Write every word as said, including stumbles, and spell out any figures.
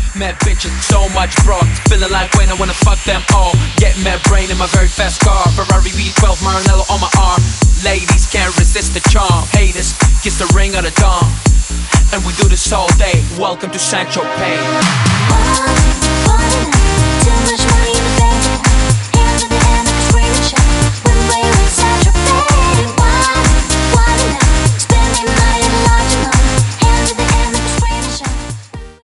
Mad bitches, so much broad. Feeling like when I wanna fuck them all. Get mad brain in my very fast car. Ferrari V twelve, Maranello on my arm. Ladies can't resist the charm. Haters, kiss the ring of the dawn. And we do this all day. Welcome to Saint Tropez.